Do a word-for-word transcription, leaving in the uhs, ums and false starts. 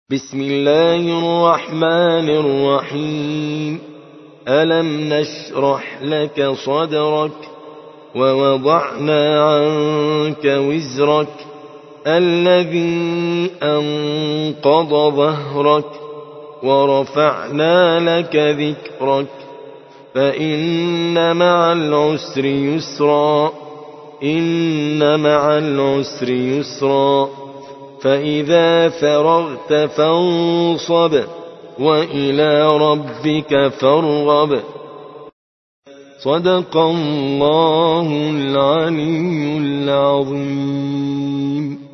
بسم الله الرحمن الرحيم. ألم نشرح لك صدرك ووضعنا عنك وزرك الذي أنقض ظهرك ورفعنا لك ذكرك فإن مع العسر يسرا إن مع العسر يسرا فإذا فرغت فانصب وإلى ربك فارغب. صدق الله العلي العظيم.